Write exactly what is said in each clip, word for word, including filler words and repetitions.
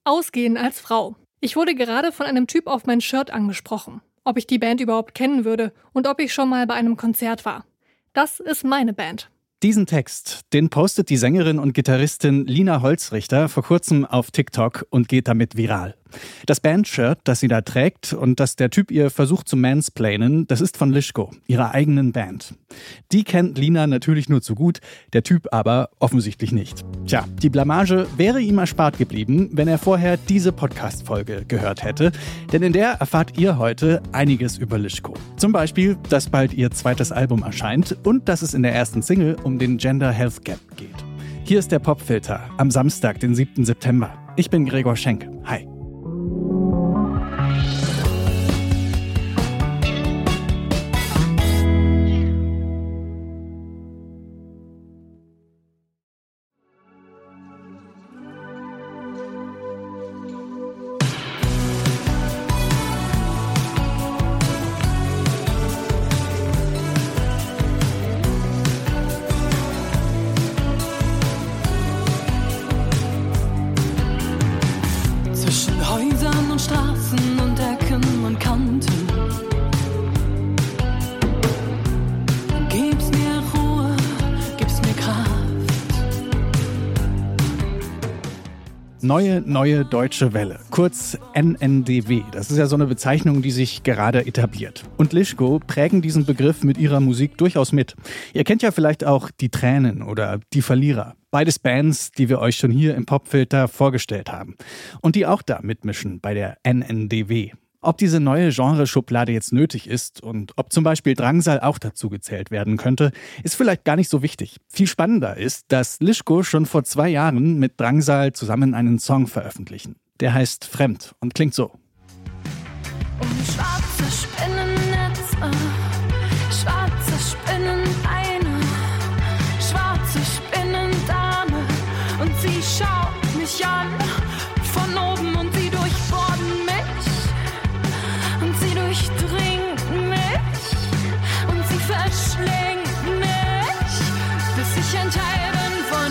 Ausgehen als Frau. Ich wurde gerade von einem Typ auf mein Shirt angesprochen, ob ich die Band überhaupt kennen würde und ob ich schon mal bei einem Konzert war. Das ist meine Band. Diesen Text, den postet die Sängerin und Gitarristin Lina Holzrichter vor kurzem auf TikTok und geht damit viral. Das Bandshirt, das sie da trägt und das der Typ ihr versucht zu mansplainen, das ist von Lischko, ihrer eigenen Band. Die kennt Lina natürlich nur zu gut, der Typ aber offensichtlich nicht. Tja, die Blamage wäre ihm erspart geblieben, wenn er vorher diese Podcast-Folge gehört hätte, denn in der erfahrt ihr heute einiges über Lischko. Zum Beispiel, dass bald ihr zweites Album erscheint und dass es in der ersten Single um den Gender Health Gap geht. Hier ist der Popfilter am Samstag, den siebten September. Ich bin Gregor Schenk. Hi. Zwischen Häusern und Straßen und Ecken und Kanten gib's mir Ruhe, gib's mir Kraft. Neue, neue deutsche Welle, kurz N N D W. Das ist ja so eine Bezeichnung, die sich gerade etabliert. Und Lischko prägen diesen Begriff mit ihrer Musik durchaus mit. Ihr kennt ja vielleicht auch Die Tränen oder Die Verlierer. Beides Bands, die wir euch schon hier im Popfilter vorgestellt haben. Und die auch da mitmischen bei der N N D W. Ob diese neue Genreschublade jetzt nötig ist und ob zum Beispiel Drangsal auch dazu gezählt werden könnte, ist vielleicht gar nicht so wichtig. Viel spannender ist, dass Lischko schon vor zwei Jahren mit Drangsal zusammen einen Song veröffentlichen. Der heißt Fremd und klingt so. Um schwarze Spinnennetze, schwarze Spinnenbeine, schwarze Spinnendame und sie schaut mich an von oben und sie durchbohren mich und sie durchdringt mich und sie verschlingt mich, bis ich ein Teil bin von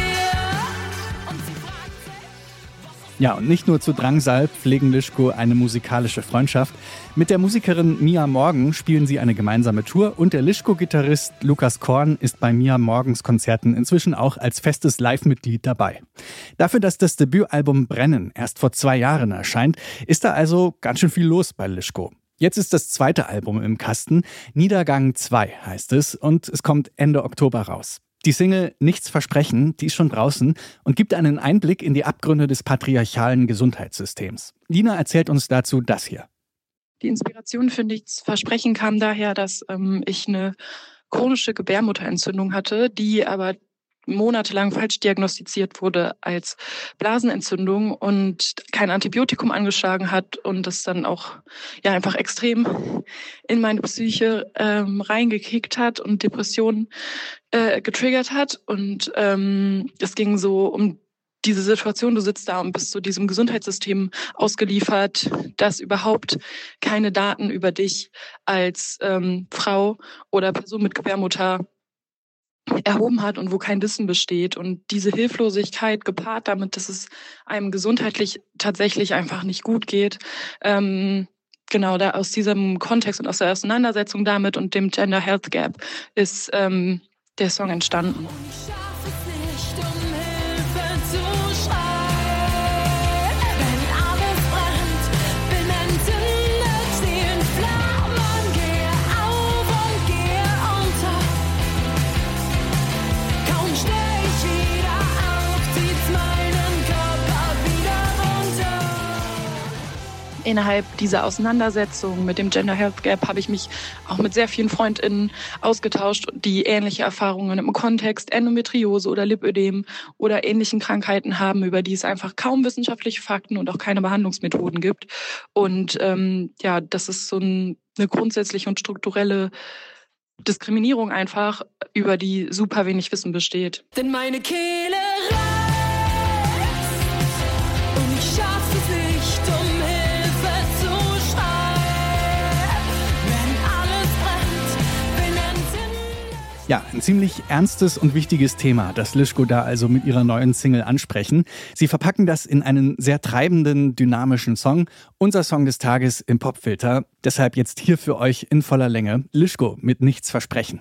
ihr und sie fragt sich. Ja, und nicht nur zu Drangsal pflegen Lischko eine musikalische Freundschaft. Mit der Musikerin Mia Morgan spielen sie eine gemeinsame Tour und der Lischko-Gitarrist Lukas Korn ist bei Mia Morgens Konzerten inzwischen auch als festes Live-Mitglied dabei. Dafür, dass das Debütalbum Brennen erst vor zwei Jahren erscheint, ist da also ganz schön viel los bei Lischko. Jetzt ist das zweite Album im Kasten, Niedergang zwei heißt es, und es kommt Ende Oktober raus. Die Single Nichts versprechen, die ist schon draußen und gibt einen Einblick in die Abgründe des patriarchalen Gesundheitssystems. Lina erzählt uns dazu das hier. Die Inspiration für Nichts versprechen kam daher, dass ähm, ich eine chronische Gebärmutterentzündung hatte, die aber monatelang falsch diagnostiziert wurde als Blasenentzündung und kein Antibiotikum angeschlagen hat und das dann auch ja einfach extrem in meine Psyche ähm, reingekickt hat und Depressionen äh, getriggert hat. Und ähm, es ging so um diese Situation, du sitzt da und bist so diesem Gesundheitssystem ausgeliefert, das überhaupt keine Daten über dich als ähm, Frau oder Person mit Gebärmutter erhoben hat und wo kein Wissen besteht. Und diese Hilflosigkeit gepaart damit, dass es einem gesundheitlich tatsächlich einfach nicht gut geht, ähm, genau, da aus diesem Kontext und aus der Auseinandersetzung damit und dem Gender Health Gap ist ähm, der Song entstanden. Innerhalb dieser Auseinandersetzung mit dem Gender Health Gap habe ich mich auch mit sehr vielen FreundInnen ausgetauscht, die ähnliche Erfahrungen im Kontext Endometriose oder Lipödem oder ähnlichen Krankheiten haben, über die es einfach kaum wissenschaftliche Fakten und auch keine Behandlungsmethoden gibt. Und ähm, ja, das ist so ein, eine grundsätzliche und strukturelle Diskriminierung einfach, über die super wenig Wissen besteht. Denn meine Kehle reißt und ich schaff es nicht, um Hilfe zu schreien. Wenn alles brennt, bin entzündet. Ja, ein ziemlich ernstes und wichtiges Thema, das Lischko da also mit ihrer neuen Single ansprechen. Sie verpacken das in einen sehr treibenden, dynamischen Song. Unser Song des Tages im Popfilter. Deshalb jetzt hier für euch in voller Länge. Lischko mit Nichts versprechen.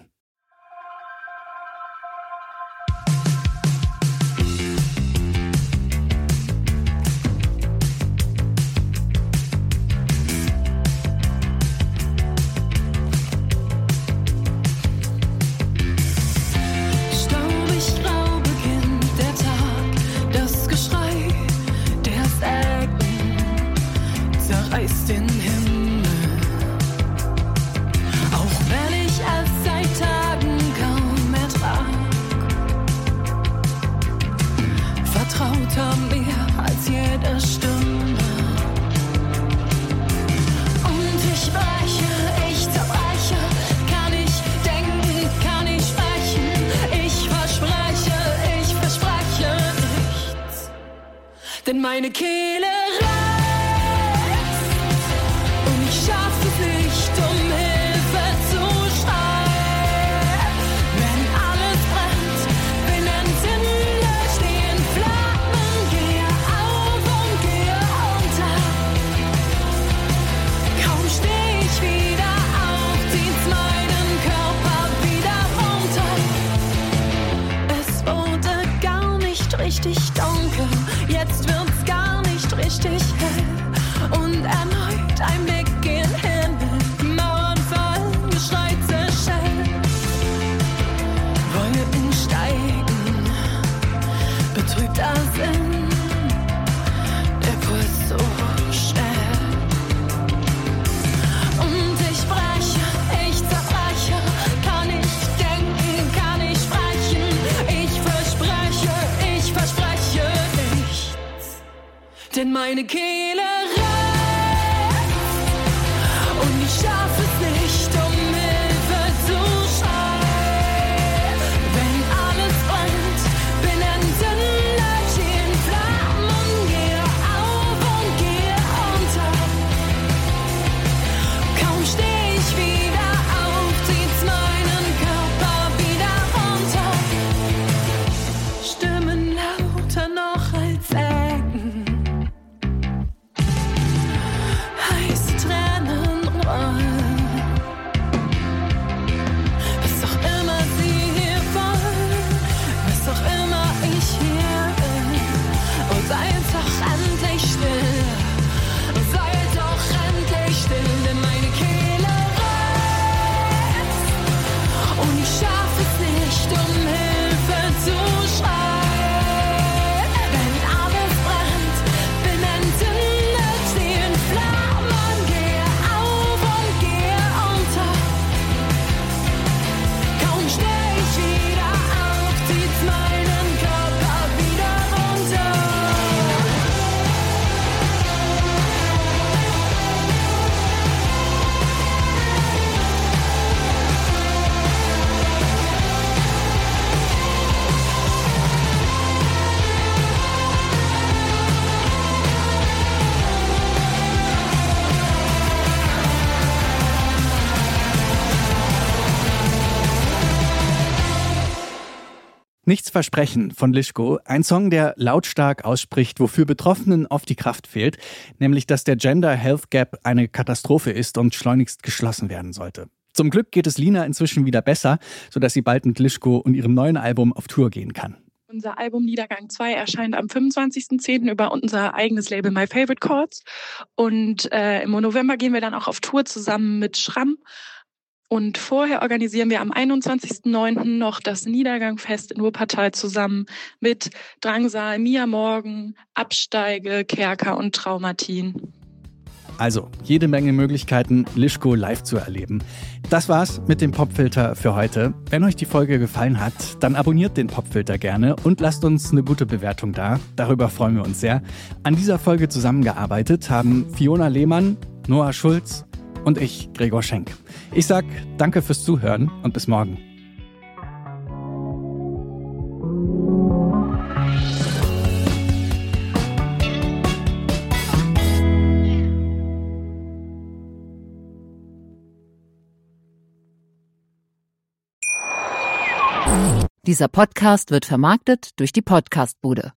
Reißt den Himmel, auch wenn ich es seit Tagen kaum ertrag. Vertrauter mir als jede Stunde. Und ich breche, ich zerbreche, kann ich denken, kann ich sprechen. Ich verspreche, ich verspreche nichts, denn meine Kehle reißt. Schaff es nicht, um Hilfe zu schreien. Wenn alles brennt, bin entzündet, stehen Flammen, gehe auf und gehe unter. Kaum steh ich wieder auf, zieht's meinen Körper wieder runter. Es wurde gar nicht richtig dunkel, jetzt wird's gar nicht richtig hell. Und erneut ein Blick gen Himmel, Mauern fallen, Geschrei zerschellt. Wolken steigen, betrübter Sinn, der Puls so schnell. Und ich breche, ich zerbreche, kann ich denken, kann ich sprechen. Ich verspreche, ich verspreche nichts, denn meine Kehle und ich schaff es nicht, um Hilfe zu schreien. Wenn alles brennt, bin entzündet, stehen Flammen, gehe auf und gehe unter. Kaum steh ich wieder auf, zieht's meinen Körper wieder runter. Stimmen lauter noch als Ecken, heiße Tränen rollen. Was auch immer sie hier wollen, was auch immer ich hier bin. Und seid doch endlich still, seid doch endlich still, denn meine Kehle reißt. Und ich schaff es nicht, um Hilfe zu schreien. Wenn alles brennt, bin entzündet, stehen Flammen, gehe auf und gehe unter. Kaum steh ich wieder auf, zieht's meinen Körper wieder runter. Nichts versprechen von Lischko, ein Song, der lautstark ausspricht, wofür Betroffenen oft die Kraft fehlt, nämlich dass der Gender Health Gap eine Katastrophe ist und schleunigst geschlossen werden sollte. Zum Glück geht es Lina inzwischen wieder besser, sodass sie bald mit Lischko und ihrem neuen Album auf Tour gehen kann. Unser Album Niedergang zwei erscheint am fünfundzwanzigsten zehnten über unser eigenes Label My Favorite Chords. Und äh, im November gehen wir dann auch auf Tour zusammen mit Schramm. Und vorher organisieren wir am einundzwanzigsten neunten noch das Niedergangfest in Wuppertal zusammen mit Drangsal, Mia Morgan, Absteige, Kerker und Traumatin. Also, jede Menge Möglichkeiten, Lischko live zu erleben. Das war's mit dem Popfilter für heute. Wenn euch die Folge gefallen hat, dann abonniert den Popfilter gerne und lasst uns eine gute Bewertung da. Darüber freuen wir uns sehr. An dieser Folge zusammengearbeitet haben Fiona Lehmann, Noah Schulz und ich, Gregor Schenk. Ich sag danke fürs Zuhören und bis morgen. Dieser Podcast wird vermarktet durch die Podcastbude.